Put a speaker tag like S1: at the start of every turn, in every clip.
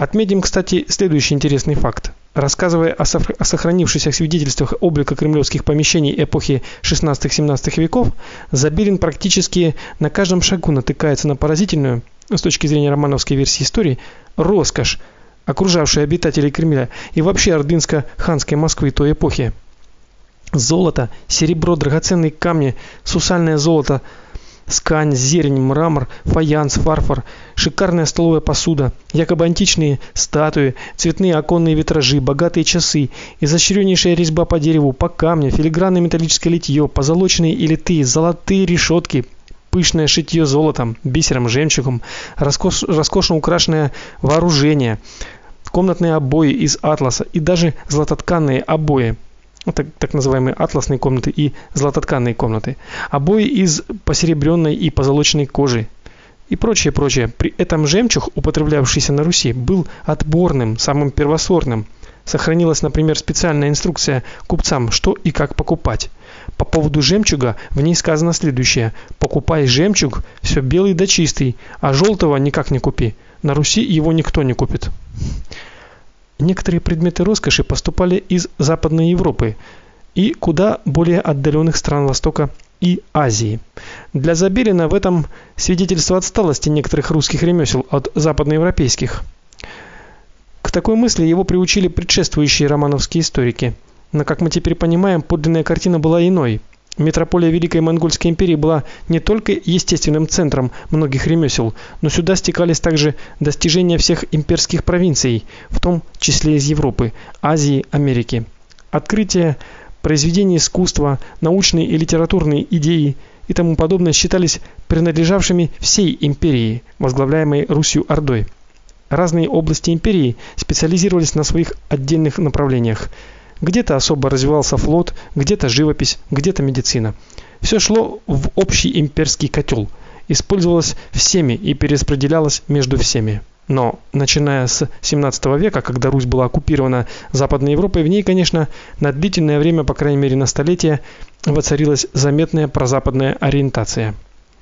S1: Отметим, кстати, следующий интересный факт. Рассказывая о сохранившихся свидетельствах облика кремлевских помещений эпохи 16-17 веков, Забелин практически на каждом шагу натыкается на поразительную, с точки зрения романовской версии истории, роскошь, окружавшую обитателей Кремля и вообще ордынско-ханской Москвы той эпохи. Золото, серебро, драгоценные камни, сусальное золото, скань, зерень, мрамор, фаянс, фарфор, шикарная столовая посуда, якобы античные статуи, цветные оконные витражи, богатые часы, изощреннейшая резьба по дереву, по камню, филигранное металлическое литье, позолоченные и литые золотые решетки, пышное шитье золотом, бисером, жемчугом, роскошно украшенное вооружение, комнатные обои из атласа и даже златотканные обои. Так называемые атласные комнаты и златотканные комнаты, обои из посеребренной и позолоченной кожи и прочее. При этом жемчуг, употреблявшийся на Руси, был отборным, самым первосортным. Сохранилась, например, специальная инструкция купцам, что и как покупать. По поводу жемчуга в ней сказано следующее: покупай жемчуг все белый да чистый, а желтого никак не купи. На Руси его никто не купит. Некоторые предметы роскоши поступали из Западной Европы и куда более отдаленных стран Востока и Азии. Для Забелина в этом свидетельство отсталости некоторых русских ремесел от западноевропейских. К такой мысли его приучили предшествующие романовские историки. Но, как мы теперь понимаем, подлинная картина была иной. Метрополия Великой Монгольской империи была не только естественным центром многих ремесел, но сюда стекались также достижения всех имперских провинций, в том числе из Европы, Азии, Америки. Открытия, произведения искусства, научные и литературные идеи и тому подобное считались принадлежавшими всей империи, возглавляемой Русью-Ордой. Разные области империи специализировались на своих отдельных направлениях. Где-то особо развивался флот, где-то живопись, где-то медицина. Все шло в общий имперский котел, использовалось всеми и перераспределялось между всеми. Но начиная с 17 века, когда Русь была оккупирована Западной Европой, в ней, конечно, на длительное время, по крайней мере на столетия, воцарилась заметная прозападная ориентация.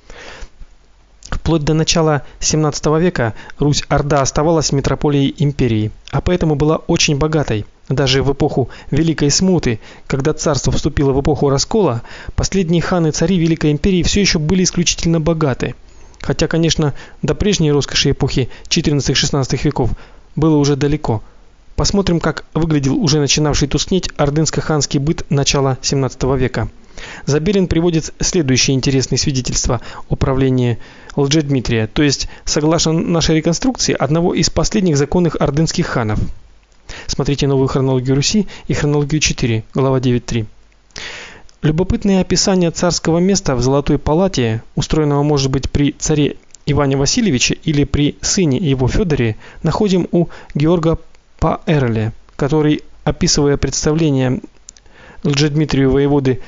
S1: Вплоть до начала 17 века Русь-Орда оставалась метрополией империи, а поэтому была очень богатой. Даже в эпоху Великой Смуты, когда царство вступило в эпоху раскола, последние ханы-цари Великой империи все еще были исключительно богаты. Хотя, конечно, до прежней роскоши эпохи 14-16 веков было уже далеко. Посмотрим, как выглядел уже начинавший тускнеть ордынско-ханский быт начала 17 века. Забелин приводит следующие интересные свидетельства о правлении Лжедмитрия, то есть, согласно нашей реконструкции, одного из последних законных ордынских ханов. Смотрите новую хронологию Руси и хронологию 4, глава 9.3. Любопытное описание царского места в Золотой палате, устроенного, может быть, при царе Иване Васильевиче или при сыне его Фёдоре, находим у Георга Паэрле, который, описывая представление Лжедмитрию воеводы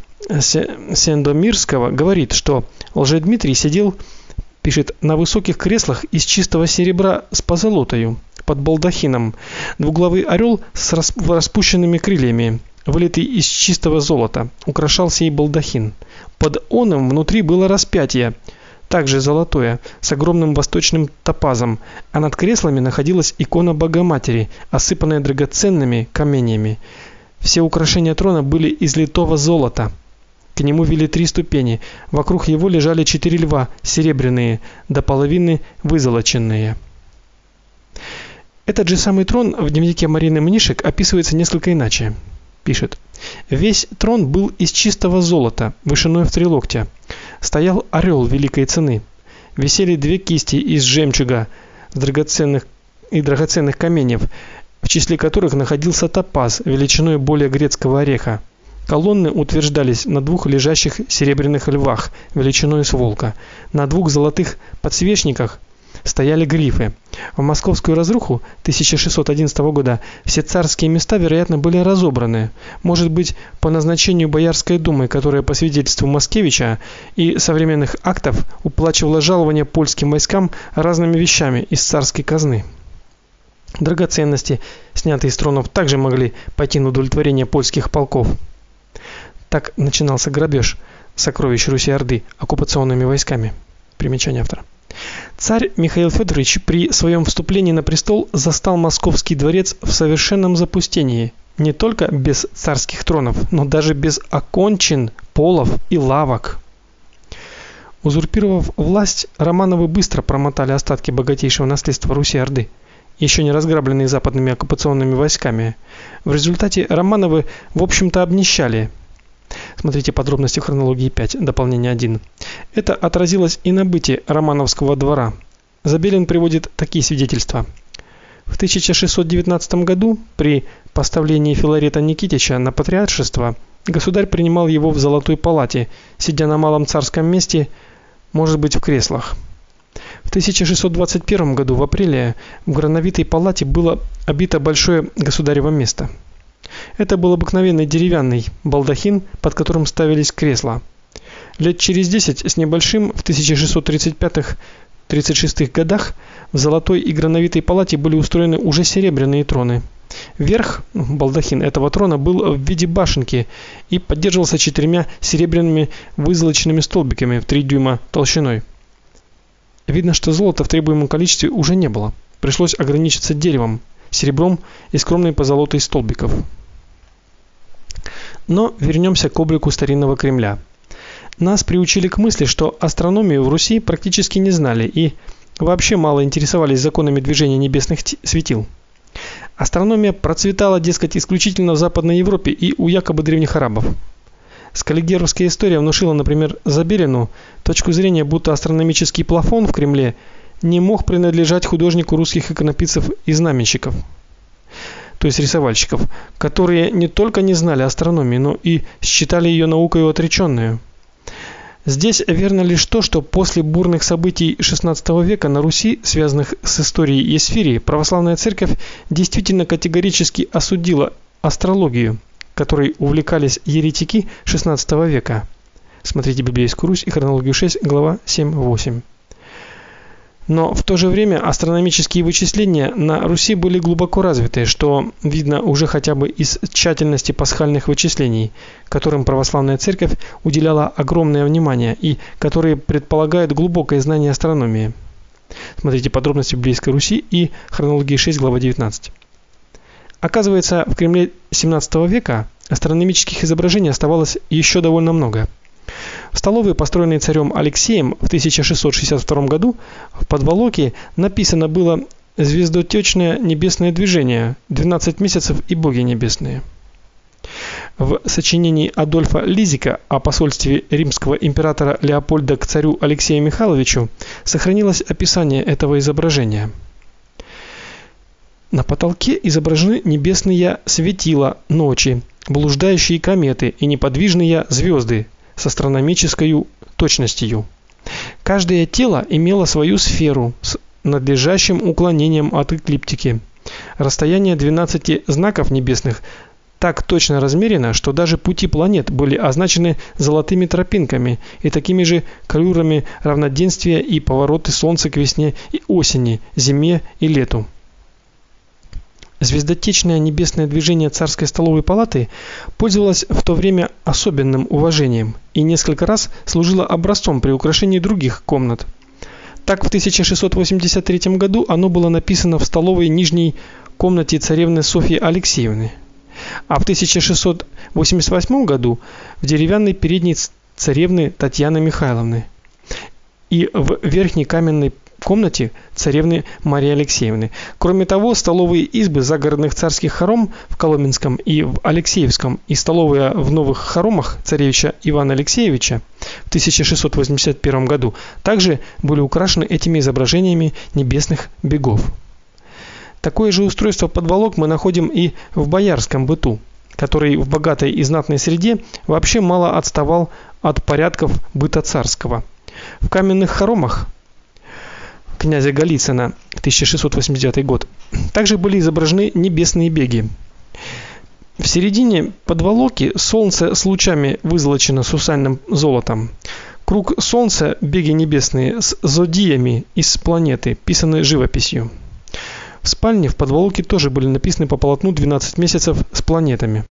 S1: Сендомирского, говорит, что Лжедмитрий сидел, пишет, на высоких креслах из чистого серебра с позолотою, под балдахином, двуглавый орел с распущенными крыльями, вылитый из чистого золота, украшал сей балдахин. Под оным внутри было распятие, также золотое, с огромным восточным топазом, а над креслами находилась икона Богоматери, осыпанная драгоценными каменьями. Все украшения трона были из литого золота. К нему вели 3 ступени, вокруг его лежали 4 льва, серебряные, до половины вызолоченные. Этот же самый трон в дневнике Марины Мнишек описывается несколько иначе. Пишет: весь трон был из чистого золота, вышиной в 3 локтя. Стоял орел великой цены. Висели 2 кисти из жемчуга, драгоценных каменьев, в числе которых находился топаз величиной более грецкого ореха. Колонны утверждались на 2 лежащих серебряных львах величиной с волка. На 2 золотых подсвечниках стояли грифы. В московскую разруху 1611 года все царские места, вероятно, были разобраны. Может быть, по назначению Боярской думы, которая по свидетельству Маскевича и современных актов уплачивала жалования польским войскам разными вещами из царской казны. Драгоценности, снятые с тронов, также могли пойти на удовлетворение польских полков. Так начинался грабеж сокровищ Руси-Орды оккупационными войсками. Примечание автора. Царь Михаил Федорович при своем вступлении на престол застал Московский дворец в совершенном запустении, не только без царских тронов, но даже без окончин, полов и лавок. Узурпировав власть, Романовы быстро промотали остатки богатейшего наследства Руси-Орды, еще не разграбленные западными оккупационными войсками. В результате Романовы, в общем-то, обнищали. Смотрите подробности в хронологии 5, дополнение 1. Это отразилось и на быте Романовского двора. Забелин приводит такие свидетельства. В 1619 году при поставлении Филарета Никитича на патриаршество государь принимал его в Золотой палате, сидя на малом царском месте, может быть, в креслах. В 1621 году в апреле в Грановитой палате было обито большое государево место. Это был обыкновенный деревянный балдахин, под которым ставились кресла. Лет через 10 с небольшим в 1635-36 годах в Золотой и Грановитой палате были устроены уже серебряные троны. Верх, балдахин этого трона был в виде башенки и поддерживался 4 серебряными вызолоченными столбиками в 3 дюйма толщиной. Видно, что золота в требуемом количестве уже не было. Пришлось ограничиться деревом, серебром и скромной позолотой столбиков. Но вернемся к облику старинного Кремля. Нас приучили к мысли, что астрономию в Руси практически не знали и вообще мало интересовались законами движения небесных светил. Астрономия процветала, дескать, исключительно в Западной Европе и у якобы древних арабов. Скаллигеровская история внушила, например, Забелину точку зрения, будто астрономический плафон в Кремле не мог принадлежать художнику русских иконописцев и знаменщиков, то есть рисовальщиков, которые не только не знали астрономии, но и считали ее наукой отречённую. Здесь верно лишь то, что после бурных событий XVI века на Руси, связанных с историей Есфирии, православная церковь действительно категорически осудила астрологию, которой увлекались еретики XVI века. Смотрите Библейскую Русь и хронологию 6, глава 7-8. Но в то же время астрономические вычисления на Руси были глубоко развиты, что видно уже хотя бы из тщательности пасхальных вычислений, которым православная церковь уделяла огромное внимание и которые предполагают глубокое знание астрономии. Смотрите подробности Библейской Руси и хронологии 6, глава 19. Оказывается, в Кремле XVII века астрономических изображений оставалось еще довольно много. В столовой, построенной царем Алексеем в 1662 году, в подволоке написано было «Звездотечное небесное движение, 12 месяцев и боги небесные». В сочинении Адольфа Лизика о посольстве римского императора Леопольда к царю Алексею Михайловичу сохранилось описание этого изображения. На потолке изображены небесные светила ночи, блуждающие кометы и неподвижные звезды с астрономической точностью. Каждое тело имело свою сферу с надлежащим уклонением от эклиптики. Расстояние 12 знаков небесных так точно размерено, что даже пути планет были означены золотыми тропинками и такими же калюрами равноденствия и повороты солнца к весне и осени, зиме и лету. Звездотечное небесное движение царской столовой палаты пользовалось в то время особенным уважением и несколько раз служило образцом при украшении других комнат. Так в 1683 году оно было написано в столовой нижней комнате царевны Софьи Алексеевны, а в 1688 году в деревянной передней царевны Татьяны Михайловны и в верхней каменной комнате царевны Марии Алексеевны. Кроме того, столовые избы загородных царских хором в Коломенском и в Алексеевском и столовая в новых хоромах царевича Ивана Алексеевича в 1681 году также были украшены этими изображениями небесных богов. Такое же устройство подволок мы находим и в боярском быту, который в богатой и знатной среде вообще мало отставал от порядков быта царского. В каменных хоромах князя Голицына, 1689 год, также были изображены небесные беги. В середине подволоки солнце с лучами вызолочено сусальным золотом. Круг солнца беги небесные с зодиями из планеты, писаны живописью. В спальне в подволоке тоже были написаны по полотну 12 месяцев с планетами.